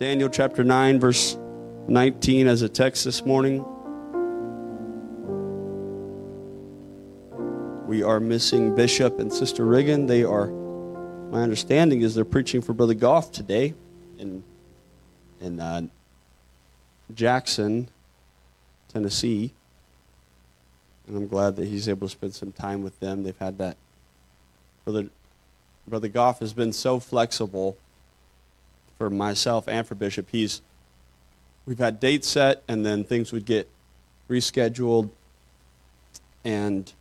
Daniel chapter 9, verse 19 as a text this morning. We are missing Bishop and Sister Riggin. They are, my understanding is they're preaching for Brother Goff today in Jackson, Tennessee. And I'm glad that he's able to spend some time with them. They've had that. Brother Goff has been so flexible for myself and for Bishop. We've had dates set, and then things would get rescheduled, and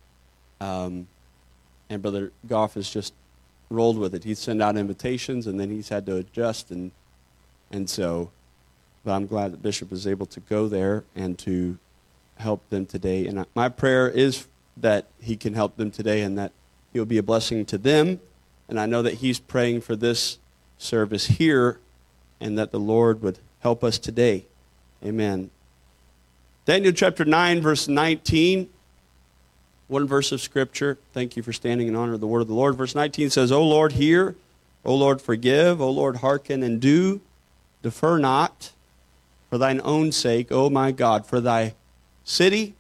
Brother Goff has just rolled with it. He'd send out invitations, and then he's had to adjust, and so, but I'm glad that Bishop is able to go there and to help them today. And my prayer is that he can help them today, and that he'll be a blessing to them. And I know that he's praying for this service here, and that the Lord would help us today. Amen. Daniel chapter 9, verse 19. One verse of Scripture. Thank you for standing in honor of the word of the Lord. Verse 19 says, O Lord, hear. O Lord, forgive. O Lord, hearken and do. Defer not. For thine own sake, O my God, for thy city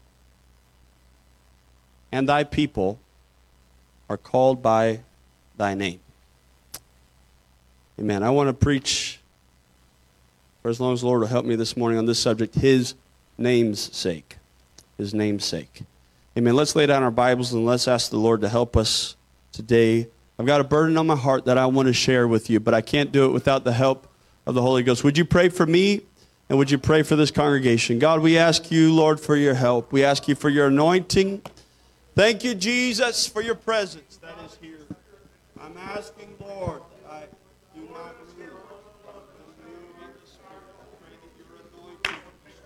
and thy people are called by thy name. Amen. I want to preach, for as long as the Lord will help me this morning on this subject, His name's sake. His name's sake. Amen. Let's lay down our Bibles and let's ask the Lord to help us today. I've got a burden on my heart that I want to share with you, but I can't do it without the help of the Holy Ghost. Would you pray for me, and would you pray for this congregation? God, we ask you, Lord, for your help. We ask you for your anointing. Thank you, Jesus, for your presence that is here. I'm asking, Lord, I do not move. Move in the Spirit. I pray that your anointing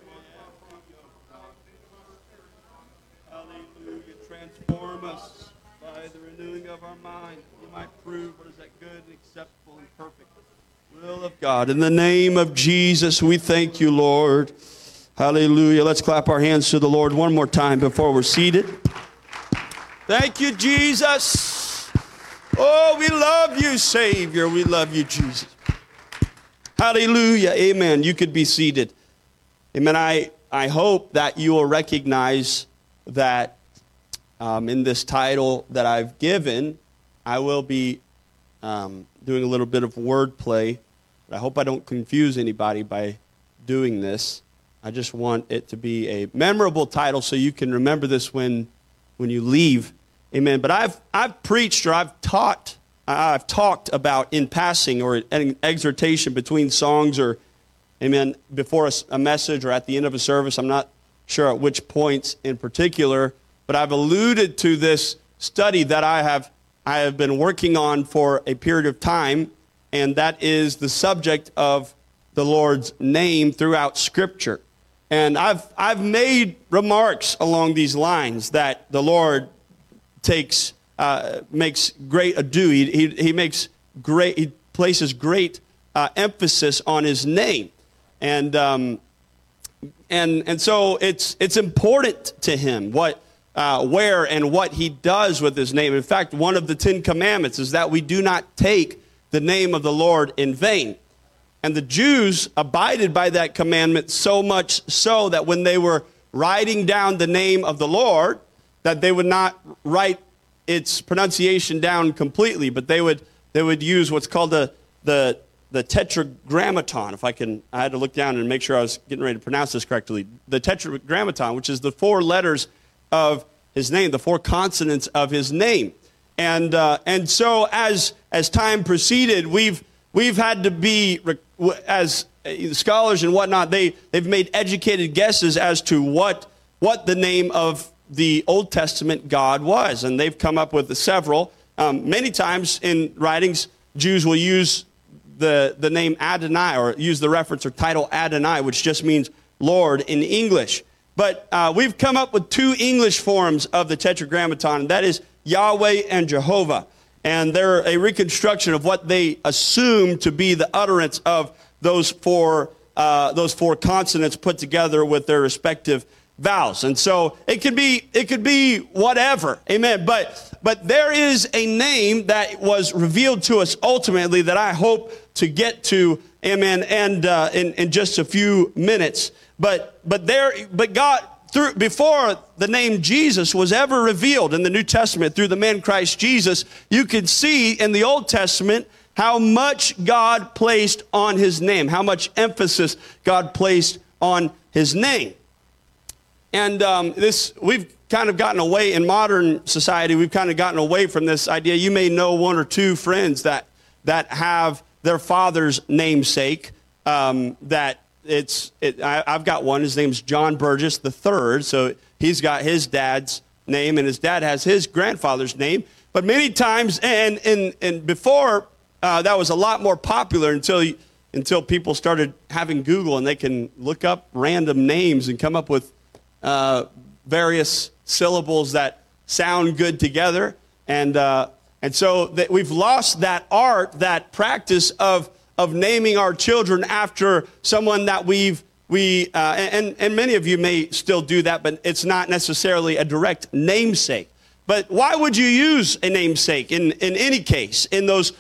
hallelujah, transform us by the renewing of our mind. We might prove what is that good and acceptable and perfect will of God. In the name of Jesus, we thank you, Lord. Hallelujah. Let's clap our hands to the Lord one more time before we're seated. Thank you, Jesus. Oh, we love you, Savior. We love you, Jesus. Hallelujah. Amen. You could be seated. Amen. I hope that you will recognize that in this title that I've given, I will be doing a little bit of wordplay. But I hope I don't confuse anybody by doing this. I just want it to be a memorable title so you can remember this when you leave. Amen. But I've preached or I've talked about in passing or an exhortation between songs or, amen, before a message or at the end of a service. I'm not sure at which points in particular, but I've alluded to this study that I have been working on for a period of time, and that is the subject of the Lord's name throughout Scripture. And I've made remarks along these lines that the Lord makes great ado. He places great emphasis on His name, and so it's important to Him where and what He does with His name. In fact, one of the 10 Commandments is that we do not take the name of the Lord in vain. And the Jews abided by that commandment so much so that when they were writing down the name of the Lord, that they would not write its pronunciation down completely, but they would use what's called the Tetragrammaton. I had to look down and make sure I was getting ready to pronounce this correctly. The Tetragrammaton, which is the 4 letters of His name, the 4 consonants of His name. And so as time proceeded, we've had to be, as scholars and whatnot, they've made educated guesses as to what the name of the Old Testament God was, and they've come up with several. Many times in writings, Jews will use the name Adonai or use the reference or title Adonai, which just means Lord in English. But we've come up with 2 English forms of the Tetragrammaton, and that is Yahweh and Jehovah. And they're a reconstruction of what they assume to be the utterance of those four consonants put together with their respective vowels. And so it could be whatever. Amen. But there is a name that was revealed to us ultimately that I hope to get to amen, and in just a few minutes. But God, before the name Jesus was ever revealed in the New Testament through the man Christ Jesus, you could see in the Old Testament how much God placed on his name, how much emphasis God placed on his name. And we've kind of gotten away in modern society. We've kind of gotten away from this idea. You may know one or two friends that have their father's namesake. I've got one. His name's John Burgess III. So he's got his dad's name, and his dad has his grandfather's name. But many times, and before that was a lot more popular until people started having Google, and they can look up random names and come up with various syllables that sound good together, and so we've lost that art, that practice of naming our children after someone that and many of you may still do that, but it's not necessarily a direct namesake. But why would you use a namesake in any case in those?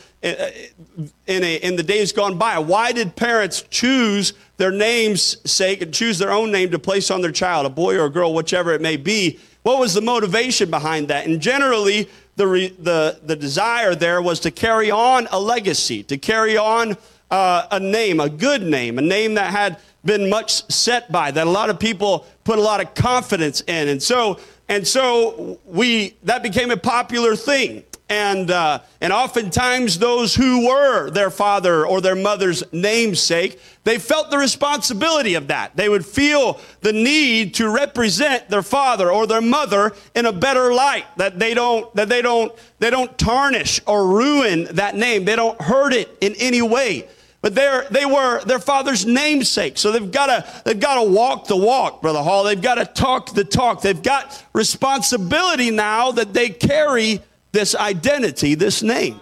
In the days gone by, why did parents choose their namesake and choose their own name to place on their child, a boy or a girl, whichever it may be? What was the motivation behind that? And generally, the desire there was to carry on a legacy, to carry on a name, a good name, a name that had been much set by, that a lot of people put a lot of confidence in, and so that became a popular thing. And oftentimes those who were their father or their mother's namesake, they felt the responsibility of that. They would feel the need to represent their father or their mother in a better light, that they don't tarnish or ruin that name. They don't hurt it in any way. But they were their father's namesake. So they've got to walk the walk, Brother Hall. They've got to talk the talk. They've got responsibility now that they carry this identity, this name.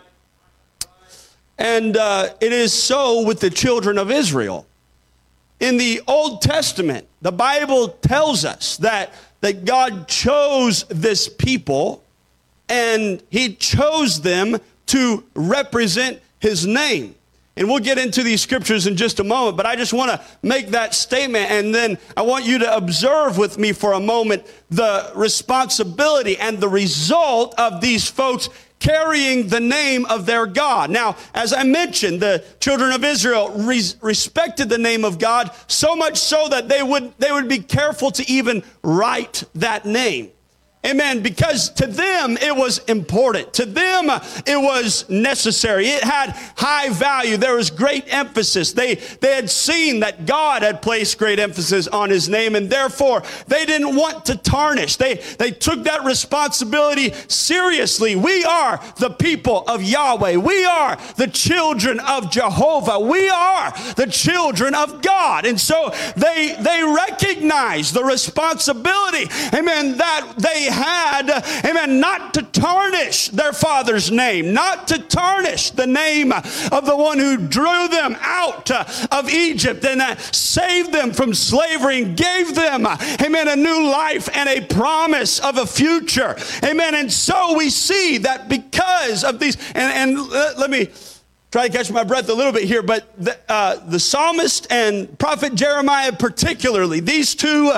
And it is so with the children of Israel. In the Old Testament, the Bible tells us that God chose this people, and he chose them to represent his name. And we'll get into these scriptures in just a moment, but I just want to make that statement, and then I want you to observe with me for a moment the responsibility and the result of these folks carrying the name of their God. Now, as I mentioned, the children of Israel respected the name of God so much so that they would be careful to even write that name. Amen. Because to them, it was important. To them, it was necessary. It had high value. There was great emphasis. They had seen that God had placed great emphasis on his name, and therefore they didn't want to tarnish. They took that responsibility seriously. We are the people of Yahweh. We are the children of Jehovah. We are the children of God. And so they recognize the responsibility, amen, that they had, amen, not to tarnish their father's name, not to tarnish the name of the one who drew them out of Egypt and saved them from slavery and gave them, amen, a new life and a promise of a future. Amen. And so we see that because of these, and let me try to catch my breath a little bit here, but the psalmist and prophet Jeremiah particularly, these two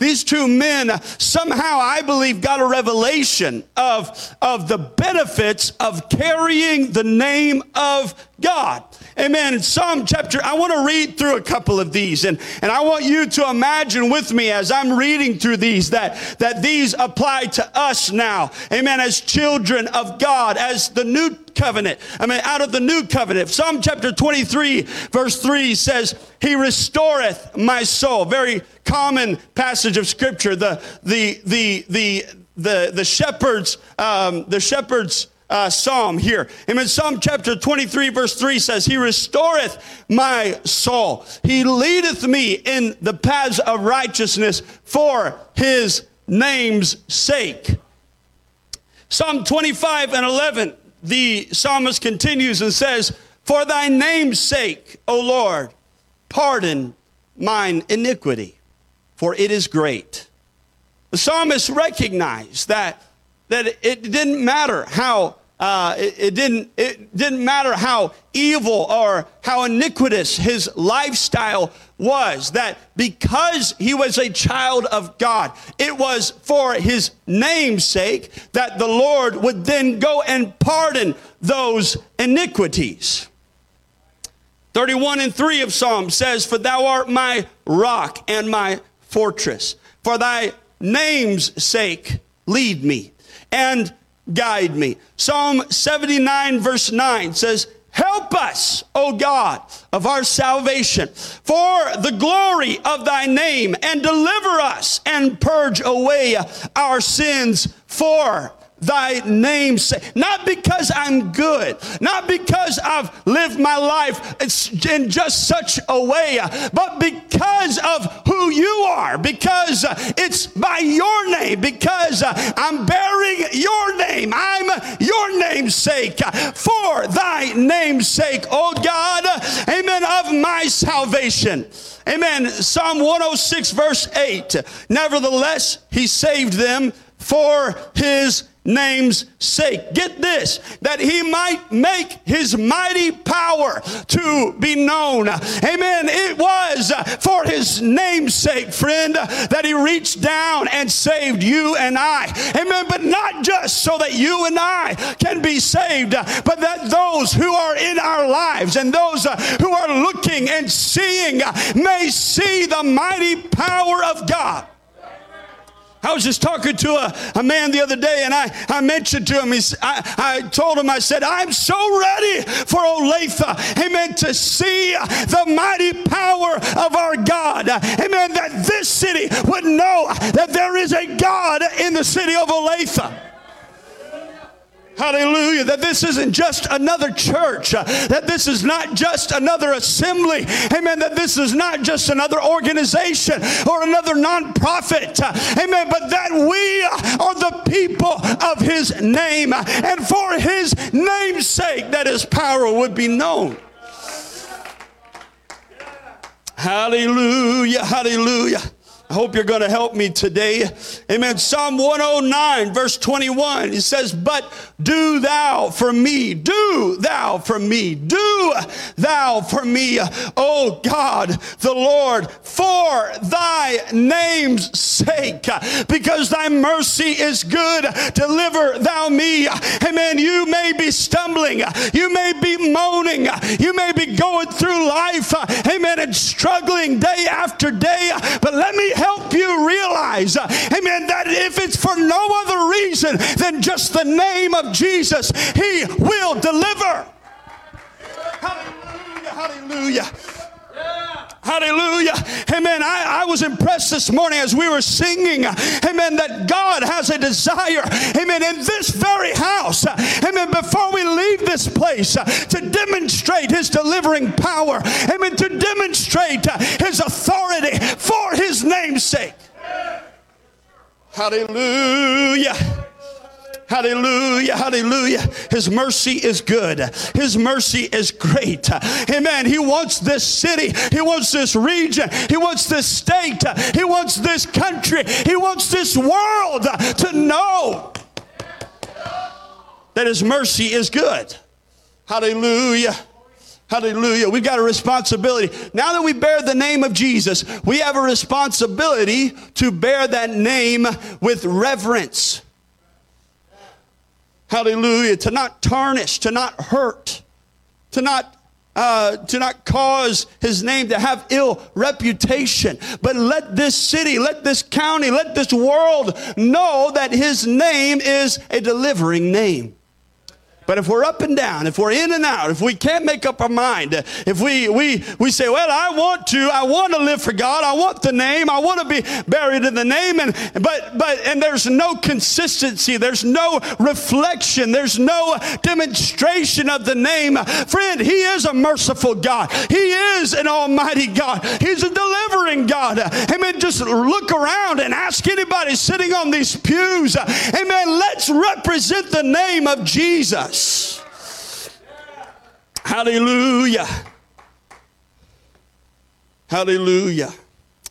men somehow, I believe, got a revelation of the benefits of carrying the name of God. Amen. In Psalm chapter, I want to read through a couple of these, and I want you to imagine with me as I'm reading through these that these apply to us now. Amen. As children of God, as the new covenant. Out of the new covenant. Psalm chapter 23, verse 3 says, "He restoreth my soul." Very common passage of scripture. The shepherd's psalm here. Amen. Psalm chapter 23, verse 3 says, "He restoreth my soul. He leadeth me in the paths of righteousness for his name's sake." Psalm 25 and 11, the psalmist continues and says, "For thy name's sake, O Lord, pardon mine iniquity, for it is great." The psalmist recognized that it didn't matter how it didn't matter how evil or how iniquitous his lifestyle was, that because he was a child of God, it was for his name's sake that the Lord would then go and pardon those iniquities. 31:3 of Psalm says, "For thou art my rock and my fortress. For thy name's sake lead me and guide me." Psalm 79 verse 9 says, "Help us, O God, of our salvation, for the glory of thy name, and deliver us and purge away our sins for thy name's sake." Not because I'm good, not because I've lived my life in just such a way, but because of who you are, because it's by your name, because I'm bearing your name. I'm your name's sake, for thy name's sake, O God, amen, of my salvation. Amen. Psalm 106 verse 8, "Nevertheless, he saved them for his name's sake." Get this, that he might make his mighty power to be known. Amen. It was for his name's sake, friend, that he reached down and saved you and I. Amen. But not just so that you and I can be saved, but that those who are in our lives and those who are looking and seeing may see the mighty power of God. I was just talking to a man the other day, and I mentioned to him, I told him, I said, "I'm so ready for Olathe, amen, to see the mighty power of our God. Amen, that this city would know that there is a God in the city of Olathe." Hallelujah. That this isn't just another church. That this is not just another assembly. Amen. That this is not just another organization or another nonprofit. Amen. But that we are the people of his name. And for his name's sake, that his power would be known. Hallelujah. Hallelujah. I hope you're going to help me today. Amen. Psalm 109 verse 21. It says, "But do thou for me, do thou for me, do thou for me, O God, the Lord, for thy name's sake, because thy mercy is good, deliver thou me." Amen. You may be stumbling. You may be moaning. You may be going through life. Amen. And struggling day after day. But let me help you realize, amen, that if it's for no other reason than just the name of Jesus, he will deliver. Hallelujah, hallelujah. Hallelujah. Amen. I was impressed this morning as we were singing, amen, that God has a desire, amen, in this very house, amen, before we leave this place, to demonstrate his delivering power, amen, to demonstrate his authority for his name's sake. Hallelujah. Hallelujah, hallelujah. His mercy is good. His mercy is great. Amen. He wants this city. He wants this region. He wants this state. He wants this country. He wants this world to know that his mercy is good. Hallelujah. Hallelujah. We've got a responsibility. Now that we bear the name of Jesus, we have a responsibility to bear that name with reverence. Hallelujah. To not tarnish, to not hurt, to not cause his name to have ill reputation. But let this city, let this county, let this world know that his name is a delivering name. But if we're up and down, if we're in and out, if we can't make up our mind, if we say, well, I want to live for God, I want the name, I want to be buried in the name, and there's no consistency, there's no reflection, there's no demonstration of the name. Friend, he is a merciful God. He is an almighty God. He's a delivering God. Amen. Just look around and ask anybody sitting on these pews. Amen. Let's represent the name of Jesus. Hallelujah. Hallelujah.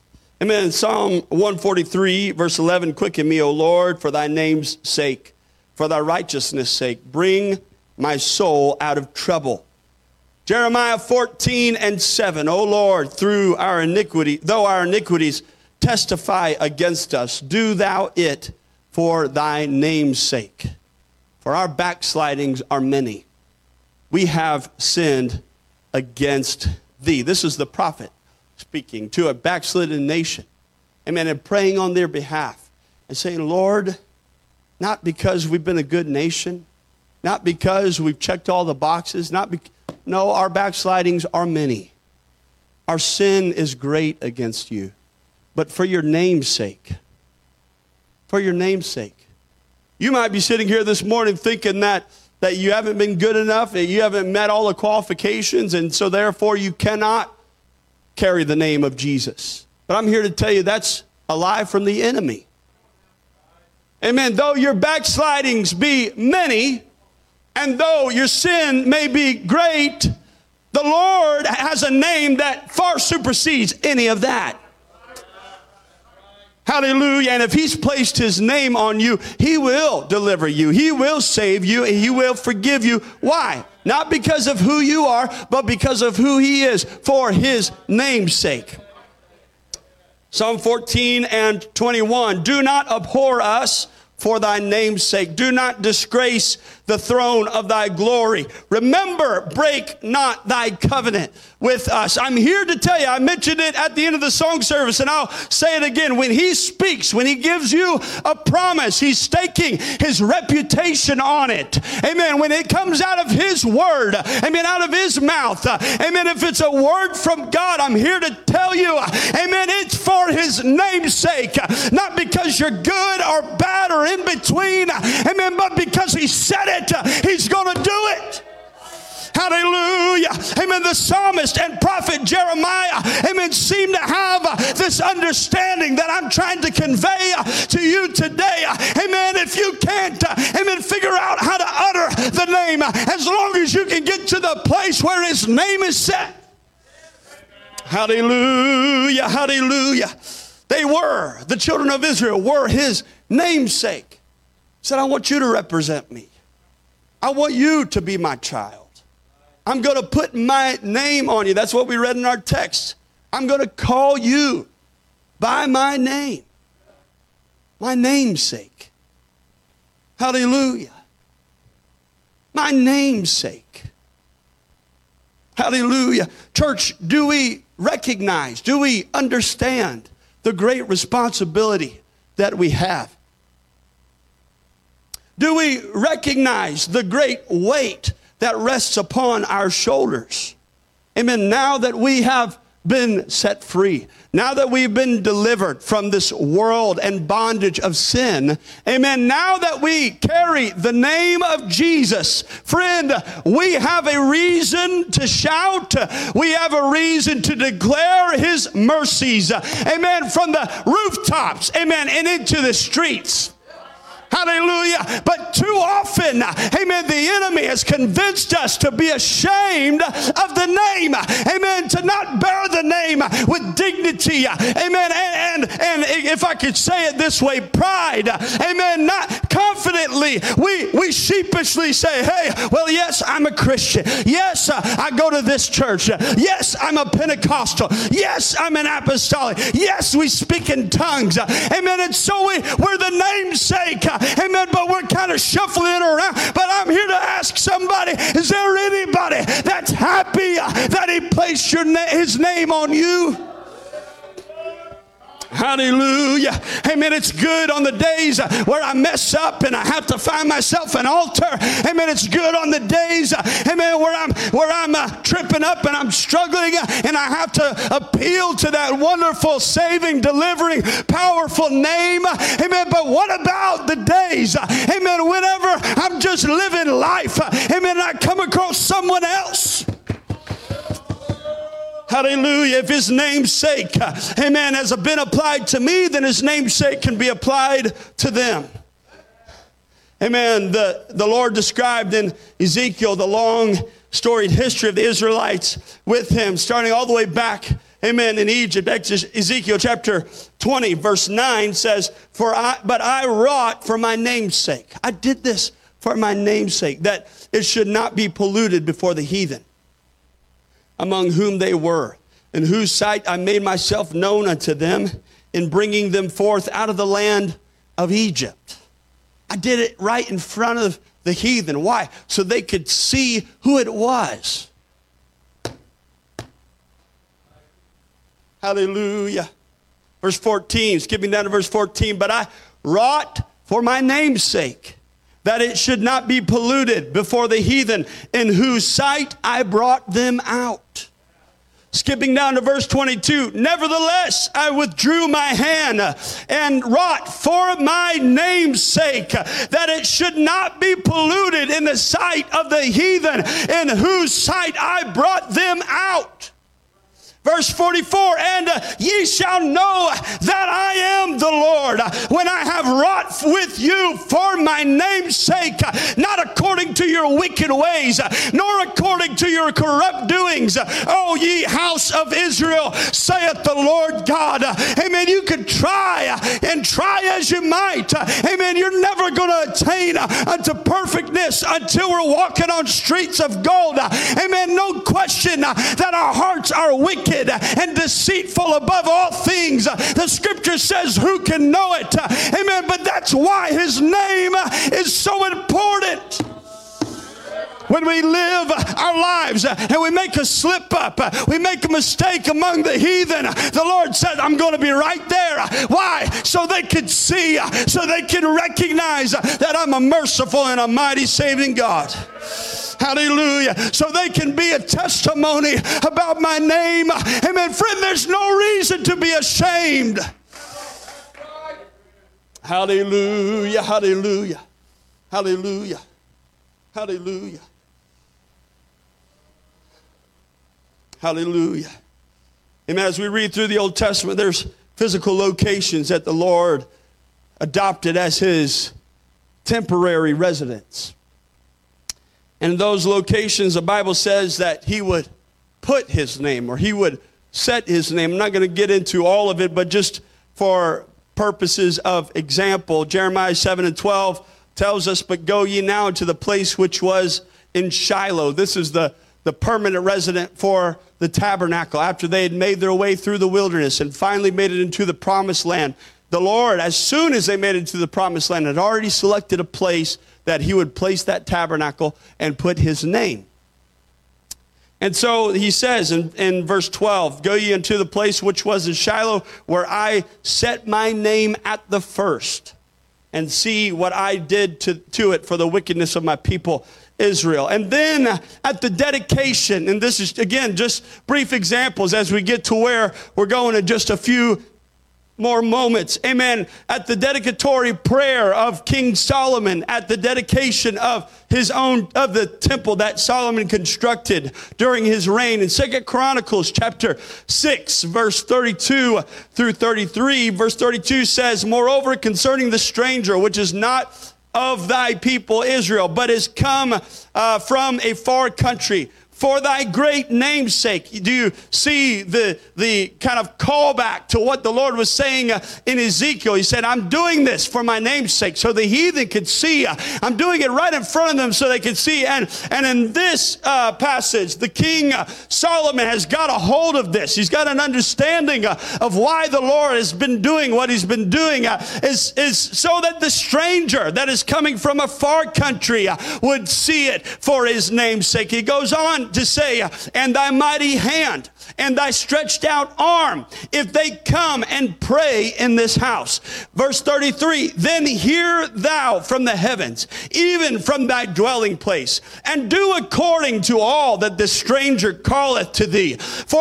Amen. Psalm 143 verse 11, quicken me, O Lord, for thy name's sake. for thy righteousness' sake. Bring my soul out of trouble. Jeremiah 14:7. O Lord, though our iniquities testify against us, do thou it for thy name's sake. For our backslidings are many. We have sinned against thee. This is the prophet speaking to a backslidden nation. Amen. And praying on their behalf and saying, Lord, not because we've been a good nation, not because we've checked all the boxes, no, our backslidings are many. Our sin is great against you. But for your name's sake, you might be sitting here this morning thinking that you haven't been good enough, that you haven't met all the qualifications, and so therefore you cannot carry the name of Jesus. But I'm here to tell you that's a lie from the enemy. Amen. Though your backslidings be many, and though your sin may be great, the Lord has a name that far supersedes any of that. Hallelujah. And if he's placed his name on you, he will deliver you. He will save you. And he will forgive you. Why? Not because of who you are, but because of who he is, for his name's sake. Psalm 14:21. Do not abhor us for thy name's sake. Do not disgrace the throne of thy glory. Remember, break not thy covenant with us. I'm here to tell you, I mentioned it at the end of the song service, and I'll say it again. When he speaks, when he gives you a promise, he's staking his reputation on it. Amen. When it comes out of his word, amen, out of his mouth, amen, if it's a word from God, I'm here to tell you, amen, it's for his name's sake. Not because you're good or bad or in between, amen, but because he said it, he's going to do it. Hallelujah. Amen. The psalmist and prophet Jeremiah, amen, seem to have this understanding that I'm trying to convey to you today. Amen. If you can't, amen, figure out how to utter the name, as long as you can get to the place where his name is set. Hallelujah. Hallelujah. The children of Israel were his namesake. He said, I want you to represent me. I want you to be my child. I'm going to put my name on you. That's what we read in our text. I'm going to call you by my name. My namesake. Hallelujah. My namesake. Hallelujah. Church, do we recognize, do we understand the great responsibility that we have? Do we recognize the great weight that rests upon our shoulders? Amen. Now that we have been set free, now that we've been delivered from this world and bondage of sin, amen, now that we carry the name of Jesus, friend, we have a reason to shout. We have a reason to declare his mercies, amen, from the rooftops, amen, and into the streets. Hallelujah. But too often, amen, the enemy has convinced us to be ashamed of the name. Amen. To not bear the name with dignity. Amen. And if I could say it this way, pride. Amen. Not confidently. We sheepishly say, hey, well, yes, I'm a Christian. Yes, I go to this church. Yes, I'm a Pentecostal. Yes, I'm an apostolic. Yes, we speak in tongues. Amen. And so we're the namesake. Amen. But we're kind of shuffling it around. But I'm here to ask somebody, is there anybody that's happy that he placed his name on you? Hallelujah. Amen. It's good on the days where I mess up and I have to find myself an altar. Amen. It's good on the days, amen, where I'm tripping up and I'm struggling and I have to appeal to that wonderful, saving, delivering, powerful name. Amen. But what about the days, amen, whenever I'm just living life, amen, and I come across someone else? Hallelujah. If his namesake, amen, has been applied to me, then his namesake can be applied to them. Amen. The Lord described in Ezekiel the long storied history of the Israelites with him, starting all the way back amen, in Egypt. Ezekiel chapter 20, verse 9 says, but I wrought for my name's sake. I did this for my name's sake, that it should not be polluted before the heathen, among whom they were, in whose sight I made myself known unto them, in bringing them forth out of the land of Egypt. I did it right in front of the heathen. Why? So they could see who it was. Hallelujah. Verse 14, skipping down to verse 14. But I wrought for my name's sake, that it should not be polluted before the heathen, in whose sight I brought them out. Skipping down to verse 22, nevertheless, I withdrew my hand and wrought for my name's sake, that it should not be polluted in the sight of the heathen, in whose sight I brought them out. Verse 44, and ye shall know that I am the Lord, when I have wrought with you for my name's sake, not according to your wicked ways, nor according to your corrupt doings, O ye house of Israel, saith the Lord God. Amen. You could try and try as you might. Amen. You're never going to attain unto perfectness until we're walking on streets of gold. Amen. No question that our hearts are wicked and deceitful above all things. The scripture says, who can know it? Amen. But that's why his name is so important. When we live our lives and we make a slip up, we make a mistake among the heathen, the Lord said, I'm going to be right there. Why? So they could see, so they could recognize that I'm a merciful and a mighty saving God. Hallelujah. So they can be a testimony about my name. Amen. Friend, there's no reason to be ashamed. Hallelujah. Hallelujah. Hallelujah. Hallelujah. Hallelujah. Amen. As we read through the Old Testament, there's physical locations that the Lord adopted as his temporary residence. And in those locations, the Bible says that he would put his name, or he would set his name. I'm not going to get into all of it, but just for purposes of example, Jeremiah 7:12 tells us, but go ye now into the place which was in Shiloh. This is the permanent resident for the tabernacle after they had made their way through the wilderness and finally made it into the promised land. The Lord, as soon as they made it into the promised land, had already selected a place that he would place that tabernacle and put his name. And so he says in verse 12, go ye into the place which was in Shiloh, where I set my name at the first, and see what I did to it for the wickedness of my people Israel. And then at the dedication, and this is, again, just brief examples as we get to where we're going in just a few more moments. Amen. At the dedicatory prayer of King Solomon, at the dedication of of the temple that Solomon constructed during his reign. In 2 Chronicles chapter 6, verse 32 through 33, verse 32 says, moreover, concerning the stranger, which is not of thy people Israel, but is come from a far country, for thy great name's sake. Do you see the kind of callback to what the Lord was saying in Ezekiel? He said, I'm doing this for my name's sake, so the heathen could see. I'm doing it right in front of them so they could see. And in this passage, the King Solomon has got a hold of this. He's got an understanding of why the Lord has been doing what he's been doing, is so that the stranger that is coming from a far country would see it for his name's sake. He goes on to say, and thy mighty hand and thy stretched out arm, if they come and pray in this house. Verse 33, then hear thou from the heavens, even from thy dwelling place, and do according to all that the stranger calleth to thee.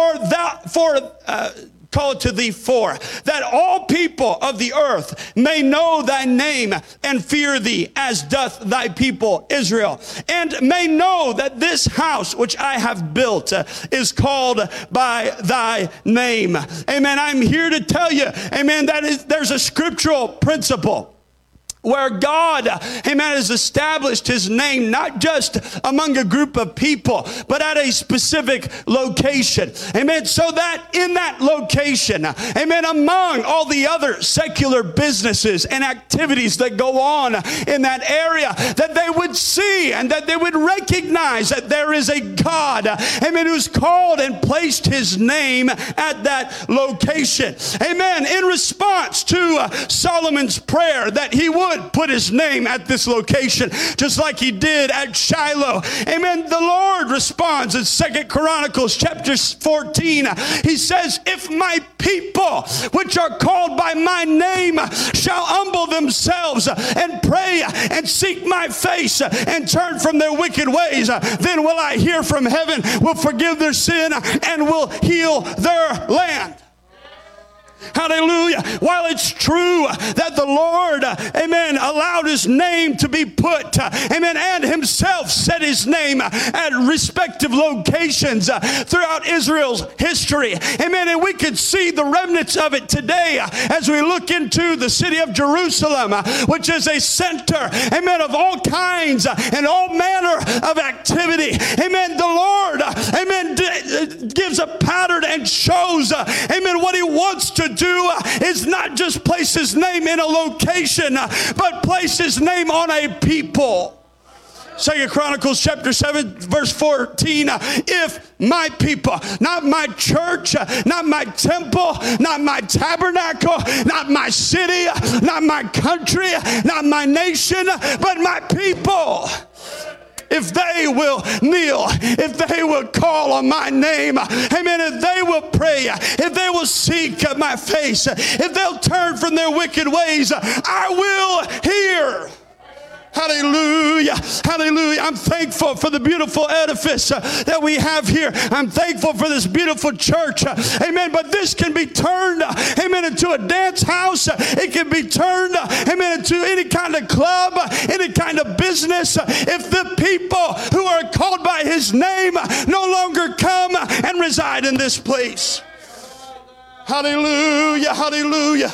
Call to thee for, that all people of the earth may know thy name and fear thee, as doth thy people Israel, and may know that this house which I have built is called by thy name. Amen. I'm here to tell you, amen, there's a scriptural principle where God, amen, has established his name, not just among a group of people, but at a specific location. Amen. So that in that location, amen, among all the other secular businesses and activities that go on in that area, that they would see and that they would recognize that there is a God, amen, who's called and placed his name at that location. Amen. In response to Solomon's prayer that he would put his name at this location, just like he did at Shiloh. Amen. The Lord responds in 2 Chronicles chapter 14. He says, if my people, which are called by my name, shall humble themselves and pray and seek my face and turn from their wicked ways, then will I hear from heaven, will forgive their sin, and will heal their land. Hallelujah. While it's true that the Lord, amen, allowed his name to be put, amen, and himself set his name at respective locations throughout Israel's history. Amen. And we could see the remnants of it today as we look into the city of Jerusalem, which is a center, amen, of all kinds and all manner of activity. Amen. The Lord, amen, gives a pattern and shows, amen, what he wants to do is not just place his name in a location, but place his name on a people. 2 Chronicles chapter 7 verse 14, if my people, not my church, not my temple, not my tabernacle, not my city, not my country, not my nation, but my people, if they will kneel, if they will call on my name, amen, if they will pray, if they will seek my face, if they'll turn from their wicked ways, I will hear. Hallelujah. Hallelujah. I'm thankful for the beautiful edifice that we have here. I'm thankful for this beautiful church. Amen. But this can be turned, amen, into a dance house. It can be turned, amen, into any kind of club, any kind of business. If the people who are called by his name no longer come and reside in this place. Hallelujah. Hallelujah.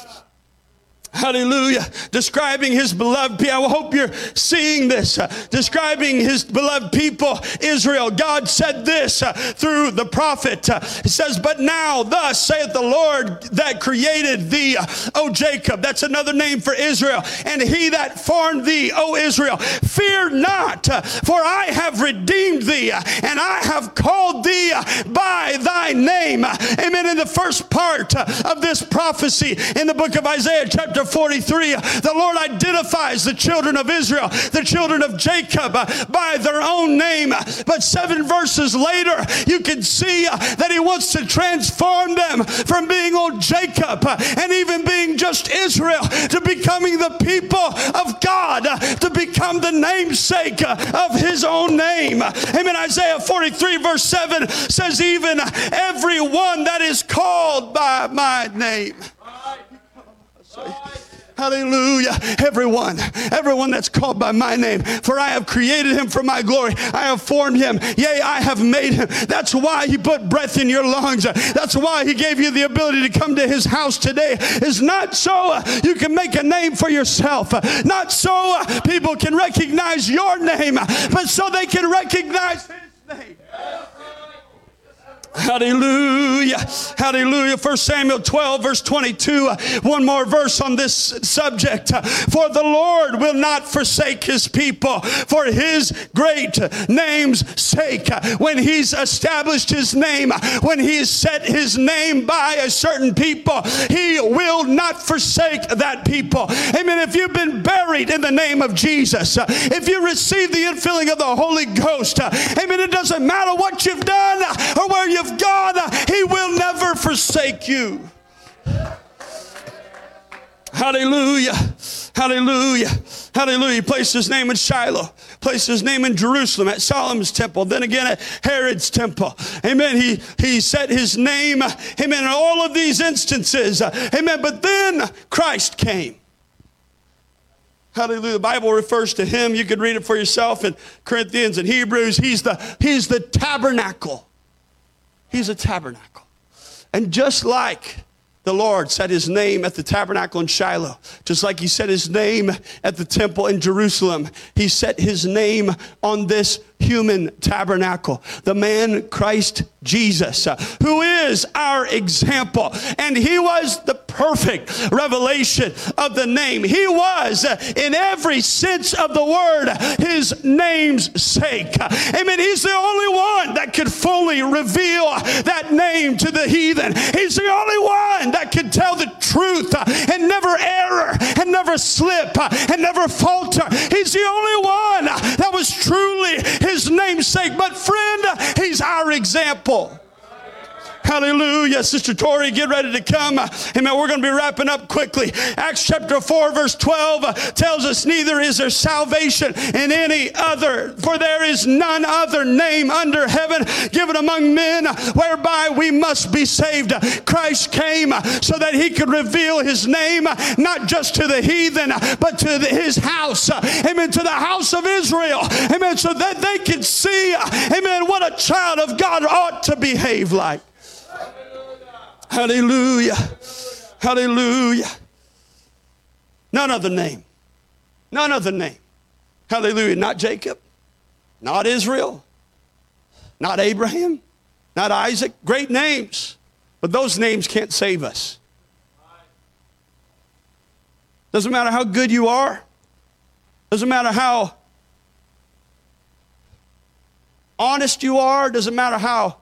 Hallelujah. Describing his beloved people. I hope you're seeing this. Describing his beloved people, Israel. God said this through the prophet. It says, but now thus saith the Lord that created thee, O Jacob. That's another name for Israel. And he that formed thee, O Israel. Fear not, for I have redeemed thee, and I have called thee by thy name. Amen. In the first part of this prophecy in the book of Isaiah chapter 43, the Lord identifies the children of Israel, the children of Jacob, by their own name. But 7 verses later, you can see that he wants to transform them from being old Jacob and even being just Israel to becoming the people of God, to become the namesake of his own name. Amen. Isaiah 43 verse 7 says, even everyone that is called by my name. Hallelujah. Everyone that's called by my name, for I have created him for my glory. I have formed him. Yea, I have made him. That's why he put breath in your lungs. That's why he gave you the ability to come to his house today. Is not so you can make a name for yourself. Not so people can recognize your name, but so they can recognize his name. Hallelujah. Hallelujah. 1 Samuel 12 verse 22. One more verse on this subject. For the Lord will not forsake his people for his great name's sake. When he's established his name, when he's set his name by a certain people, he will not forsake that people. Amen. If you've been buried in the name of Jesus, if you receive the infilling of the Holy Ghost, amen, it doesn't matter what you've done or where you've gone, he will never forsake you. Hallelujah. Hallelujah. Hallelujah. He placed his name in Shiloh. Placed his name in Jerusalem at Solomon's temple. Then again at Herod's temple. Amen. He set his name. Amen. In all of these instances. Amen. But then Christ came. Hallelujah. The Bible refers to him. You could read it for yourself in Corinthians and Hebrews. He's the tabernacle. He's a tabernacle. And just like the Lord set his name at the tabernacle in Shiloh. Just like he set his name at the temple in Jerusalem, he set his name on this human tabernacle, the man Christ Jesus, who is our example. And he was the perfect revelation of the name. He was, in every sense of the word, his name's sake. Amen. He's the only one that could fully reveal that name to the heathen. He's the only one that could tell the truth and never err and never slip and never falter. He's the only one that was truly his namesake. But friend, he's our example. Hallelujah. Sister Tori, get ready to come. Amen. We're going to be wrapping up quickly. Acts chapter 4 verse 12 tells us, neither is there salvation in any other, for there is none other name under heaven given among men whereby we must be saved. Christ came so that he could reveal his name, not just to the heathen, but to his house. Amen. To the house of Israel. Amen. So that they could see, amen, what a child of God ought to behave like. Hallelujah. Hallelujah. None other name. None other name. Hallelujah. Not Jacob. Not Israel. Not Abraham. Not Isaac. Great names. But those names can't save us. Doesn't matter how good you are. Doesn't matter how honest you are. Doesn't matter how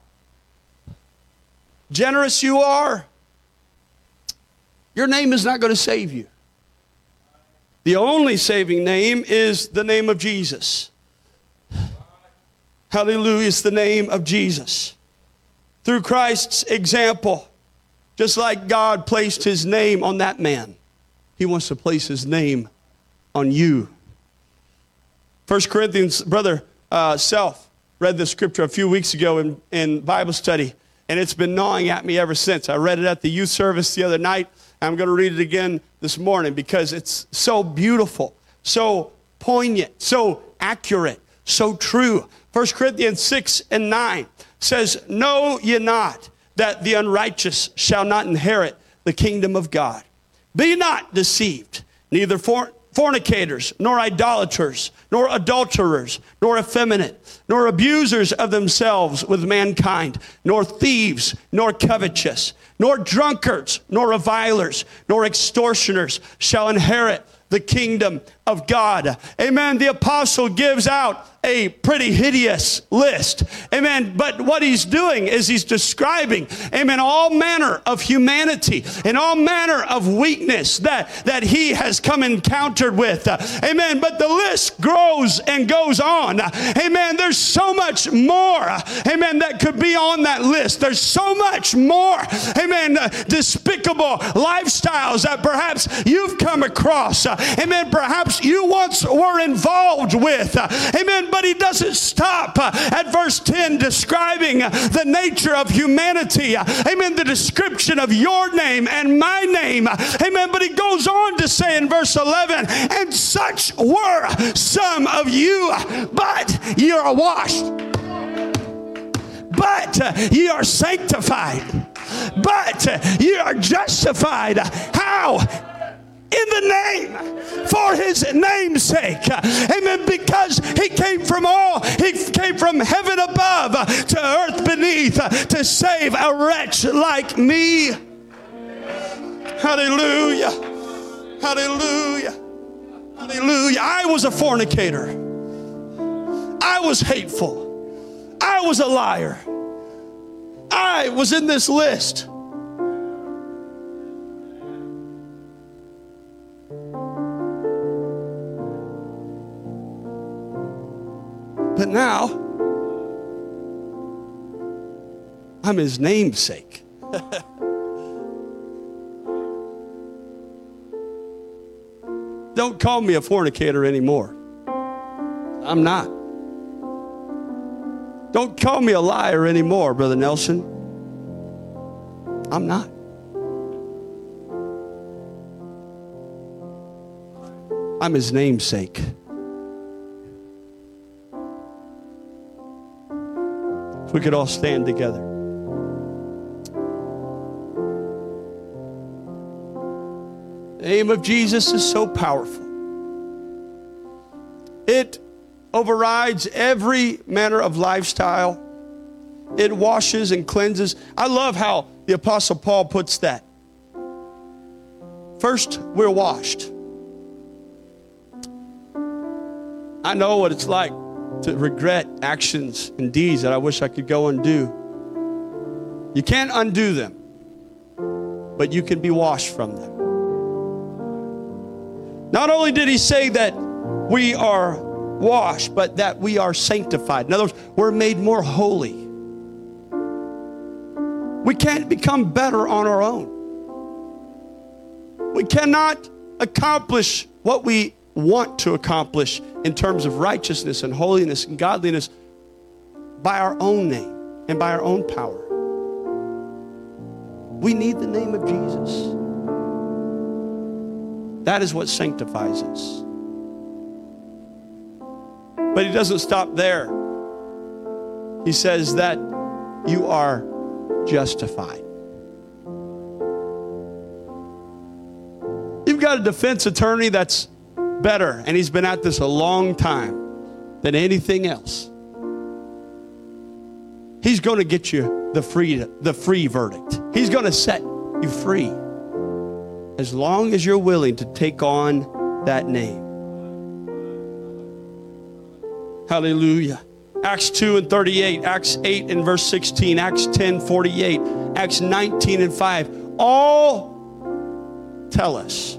generous you are, your name is not going to save you. The only saving name is the name of Jesus. Hallelujah, it's the name of Jesus. Through Christ's example, just like God placed his name on that man, he wants to place his name on you. 1 Corinthians, Brother Self read this scripture a few weeks ago in Bible study. And it's been gnawing at me ever since. I read it at the youth service the other night. I'm going to read it again this morning because it's so beautiful, so poignant, so accurate, so true. 1 Corinthians 6 and 9 says, know ye not that the unrighteous shall not inherit the kingdom of God? Be not deceived, neither fornicators, nor idolaters, nor adulterers, nor effeminate, nor abusers of themselves with mankind, nor thieves, nor covetous, nor drunkards, nor revilers, nor extortioners shall inherit the kingdom of God. Amen. The apostle gives out a pretty hideous list. Amen. But what he's doing is he's describing, amen, all manner of humanity and all manner of weakness that he has come encountered with. Amen. But the list grows and goes on. Amen. There's so much more, amen, that could be on that list. There's so much more, amen, despicable lifestyles that perhaps you've come across. Amen. Perhaps you once were involved with. Amen. But he doesn't stop at verse 10 describing the nature of humanity. Amen. The description of your name and my name. Amen. But he goes on to say in verse 11, and such were some of you, but ye are washed. But ye are sanctified. But ye are justified. How? In the name, for his name's sake. Amen. Because he came from heaven above to earth beneath to save a wretch like me. Hallelujah. Hallelujah. Hallelujah. I was a fornicator. I was hateful. I was a liar. I was in this list. But now, I'm his namesake. Don't call me a fornicator anymore. I'm not. Don't call me a liar anymore, Brother Nelson. I'm not. I'm his namesake. If we could all stand together. The name of Jesus is so powerful. It overrides every manner of lifestyle. It washes and cleanses. I love how the Apostle Paul puts that. First, we're washed. I know what it's like to regret actions and deeds that I wish I could go undo. You can't undo them, but you can be washed from them. Not only did he say that we are washed, but that we are sanctified. In other words, we're made more holy. We can't become better on our own. We cannot accomplish what we want to accomplish in terms of righteousness and holiness and godliness by our own name and by our own power. We need the name of Jesus. That is what sanctifies us. But he doesn't stop there. He says that you are justified. You've got a defense attorney that's better, and he's been at this a long time, than anything else. He's going to get you the free verdict. He's going to set you free as long as you're willing to take on that name. Hallelujah. Acts 2:38, Acts 8 and verse 16, Acts 10:48, Acts 19 and 5, all tell us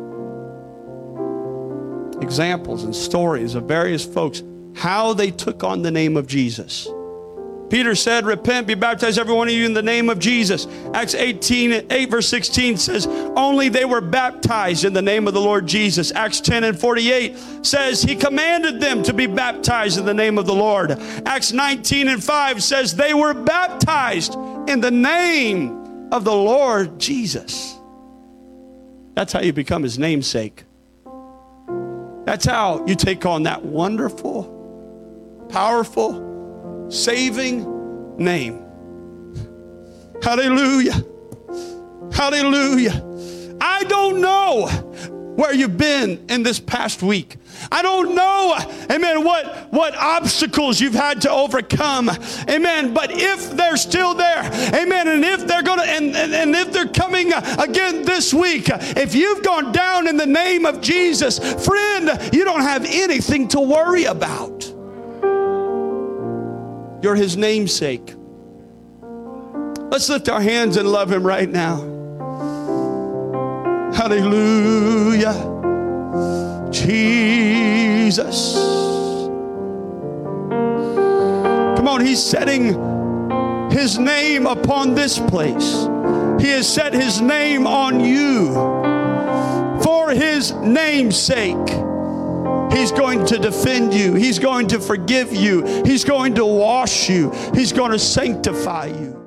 examples and stories of various folks, how they took on the name of Jesus. Peter said, repent, be baptized, every one of you, in the name of Jesus. Acts 8 verse 16 says, only they were baptized in the name of the Lord Jesus. Acts 10 and 48 says, he commanded them to be baptized in the name of the Lord. Acts 19 and 5 says, they were baptized in the name of the Lord Jesus. That's how you become his namesake. That's how you take on that wonderful, powerful, saving name. Hallelujah. Hallelujah. I don't know where you've been in this past week. I don't know, amen, what obstacles you've had to overcome, amen, but if they're still there, amen, and if they're going to, and if they're coming again this week, if you've gone down in the name of Jesus, friend, you don't have anything to worry about. You're his namesake. Let's lift our hands and love him right now. Hallelujah. Jesus. Come on, he's setting his name upon this place. He has set his name on you. For his name's sake, he's going to defend you. He's going to forgive you. He's going to wash you. He's going to sanctify you.